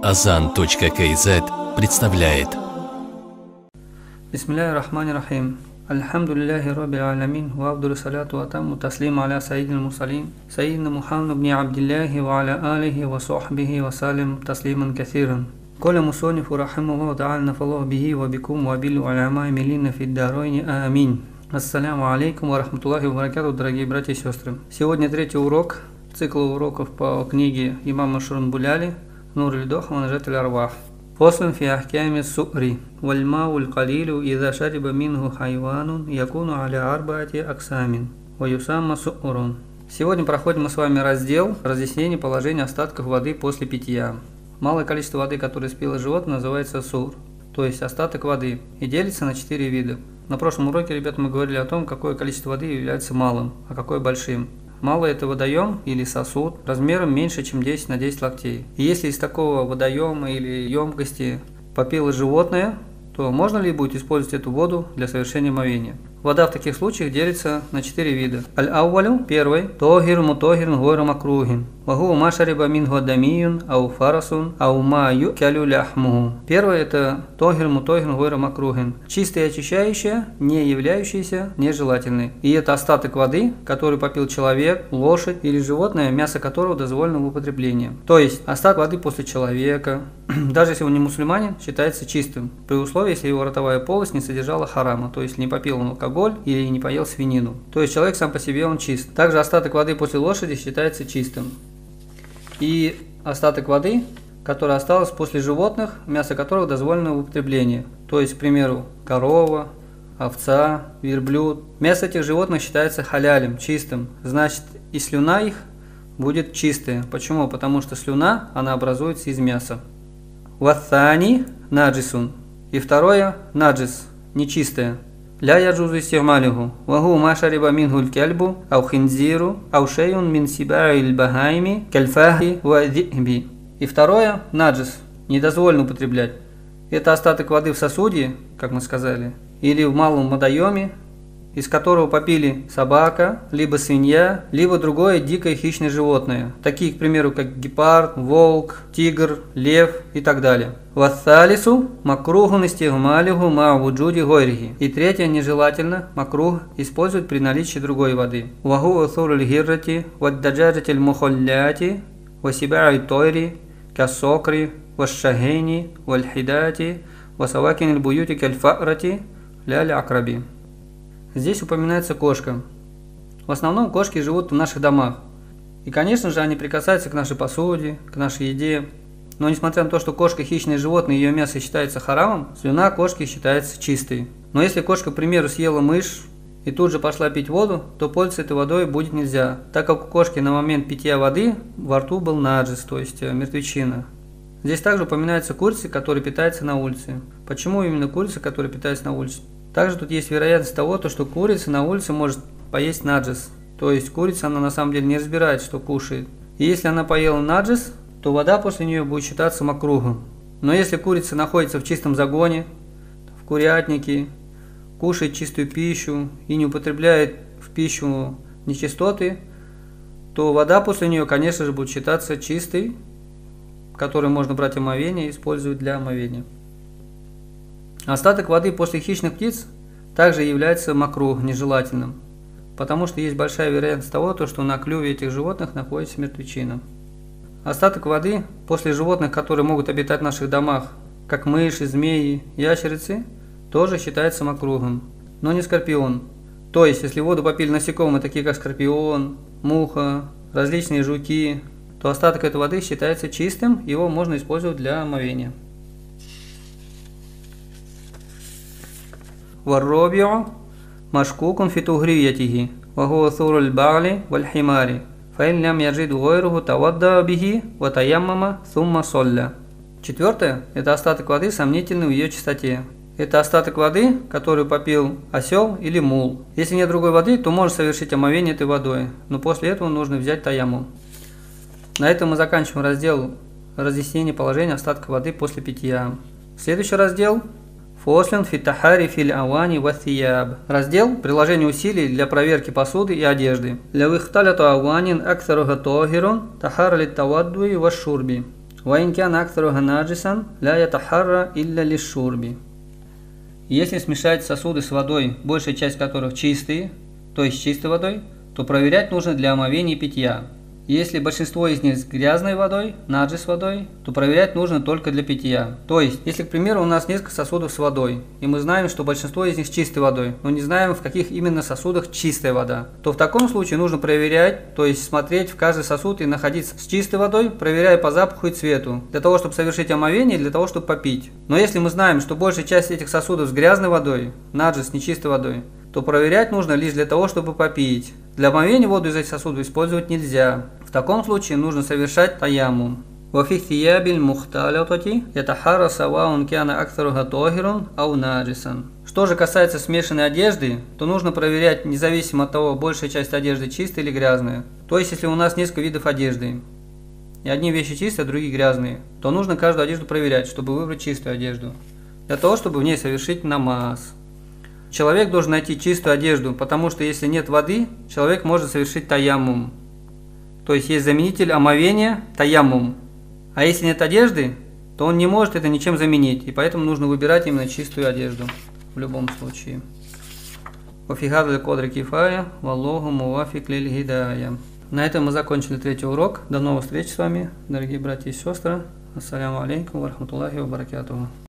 Azan.kz представляет. Бисмилляхи рахмани рахим. Альхамдулиллахи раббил алямин. Ва абдулу салату ва тамму таслиму аля сайидил мурсалин. Сайидна Мухаммад ибн Абдиллахи ва аля алихи ва сахбихи ва салим таслиман касиран. Коля мусонифу рахимахуллаху та'аля нафаллаху бихи ва бикум ва билу аляма милина фид даройни амин. Ассаляму алейкум ва рахматуллахи ва баракату, дорогие братья и сестры. Сегодня третий урок цикла уроков по книге имама Шурнбуляли «Нур аль-Дох ва Наджат аль-Арвах». Фослун фи ахкями су'ри. Вальмау аль-калилу иза шариба минху хайванун якуну аля арбаати аксамин. Ва юсамма су'урун. Сегодня проходим мы с вами раздел разъяснения положения остатков воды после питья. Малое количество воды, которое спило животное, называется сур, то есть остаток воды, и делится на 4 вида. На прошлом уроке, ребята, мы говорили о том, какое количество воды является малым, а какое большим. Малый – это водоем или сосуд размером меньше, чем 10 на 10 локтей. И если из такого водоема или емкости попило животное, то можно ли будет использовать эту воду для совершения омовения? Вода в таких случаях делится на 4 вида. Аль-аувалю – первый. Тогир мутогир гойра макрухин. Вагу ма шариба минху адамиюн, ау фарасун, ау ма юкялю ляхмуху. Первый – это тогир мутогир гойра макрухин. Чистая и очищающая, не являющаяся нежелательной. И это остаток воды, который попил человек, лошадь или животное, мясо которого дозволено в употреблении. То есть остаток воды после человека, даже если он не мусульманин, считается чистым, при условии, если его ротовая полость не содержала харама, то есть не попил он алкоголь или не поел свинину. То есть человек сам по себе он чист. Также остаток воды после лошади считается чистым. И остаток воды, который осталось после животных, мясо которых дозволено в употреблении. То есть, к примеру, корова, овца, верблюд. Мясо этих животных считается халялем, чистым. Значит, и слюна их будет чистая. Почему? Потому что слюна, она образуется из мяса. Ваthani наджисун. И второе наджис, нечистое. Ля яджузу истигмалиху. Вагу ма шариба минху аль-кальбу, ау хинзиру, ау шейун мин сибаи аль-багайми, кальфахи ва дихби. И второе наджис, недозволено употреблять. Это остаток воды в сосуде, как мы сказали, или в малом водоеме, из которого попили собака, либо свинья, либо другое дикое хищное животное, такие, к примеру, как гепард, волк, тигр, лев и так далее. Вассалису макрухун истигмалиху ма вуджуди гойрихи. И третье, нежелательно макрух использовать при наличии другой воды. Вагу усуру льгиррати, ваддаджаджати льмухолляти, васибаи тойри, кассокри, вашшагени, вальхидати, васавакин льбуюти кальфарати, ля акраби. Здесь упоминается кошка. В основном кошки живут в наших домах. И, конечно же, они прикасаются к нашей посуде, к нашей еде. Но несмотря на то, что кошка хищное животное, ее мясо считается харамом, слюна кошки считается чистой. Но если кошка, к примеру, съела мышь и тут же пошла пить воду, то пользоваться этой водой будет нельзя, так как у кошки на момент питья воды во рту был наджис, то есть мертвечина. Здесь также упоминаются курицы, которые питаются на улице. Почему именно курицы, которые питаются на улице? Также тут есть вероятность того, что курица на улице может поесть наджис. То есть курица, она на самом деле не разбирает, что кушает. И если она поела наджис, то вода после нее будет считаться макрухом. Но если курица находится в чистом загоне, в курятнике, кушает чистую пищу и не употребляет в пищу нечистоты, то вода после нее, конечно же, будет считаться чистой, которую можно брать омовение и использовать для омовения. Остаток воды после хищных птиц также является макрух, нежелательным, потому что есть большая вероятность того, что на клюве этих животных находится мертвечина. Остаток воды после животных, которые могут обитать в наших домах, как мыши, змеи, ящерицы, тоже считается макрухом, но не скорпион. То есть, если воду попили насекомые, такие как скорпион, муха, различные жуки, то остаток этой воды считается чистым, его можно использовать для омовения. Варробиу машкукун фитугриятихи, вагуа суруль бали вальхимари, фаин лям яджиду гойруху тавадда бихи, ватаяммама сумма солля. Четвертое – это остаток воды, сомнительный в ее чистоте. Это остаток воды, которую попил осел или мул. Если нет другой воды, то можно совершить омовение этой водой, но после этого нужно взять таяммум. На этом мы заканчиваем раздел разъяснения положения остатка воды после питья. Следующий раздел – Фослен фитахари фил авани ваthiyab. Раздел «Приложение усилий для проверки посуды и одежды». Для вихталяту аванин аксаруха тогирун тахар лит таваддуи вашурби. وإن كان أكثرها ناجسا لا يتحرى إلا للشرب. Если смешать сосуды с водой, большая часть которых чистые, то есть с чистой водой, то проверять нужно для омовения и питья. Если большинство из них с грязной водой, наджис водой, то проверять нужно только для питья. То есть, если, к примеру, у нас несколько сосудов с водой, и мы знаем, что большинство из них с чистой водой, но не знаем, в каких именно сосудах чистая вода, то в таком случае нужно проверять, то есть смотреть в каждый сосуд и находиться с чистой водой, проверяя по запаху и цвету, для того, чтобы совершить омовение и для того, чтобы попить. Но если мы знаем, что большая часть этих сосудов с грязной водой, наджис с нечистой водой, то проверять нужно лишь для того, чтобы попить. Для омовения воду из этих сосудов использовать нельзя. В таком случае нужно совершать таяммум. وفي الثياب المختلطة يتحرى سواء كان أكثرها طاهرا أو ناجسا. Что же касается смешанной одежды, то нужно проверять независимо от того, большая часть одежды чистая или грязная. То есть, если у нас несколько видов одежды, и одни вещи чистые, а другие грязные, то нужно каждую одежду проверять, чтобы выбрать чистую одежду, для того, чтобы в ней совершить намаз. Человек должен найти чистую одежду, потому что если нет воды, человек может совершить таяммум. То есть есть заменитель омовения таяммум. А если нет одежды, то он не может это ничем заменить, и поэтому нужно выбирать именно чистую одежду в любом случае. На этом мы закончили третий урок. До новых встреч с вами, дорогие братья и сестры. Ассаляму алейкум ва рахматуллахи ва баракатуху.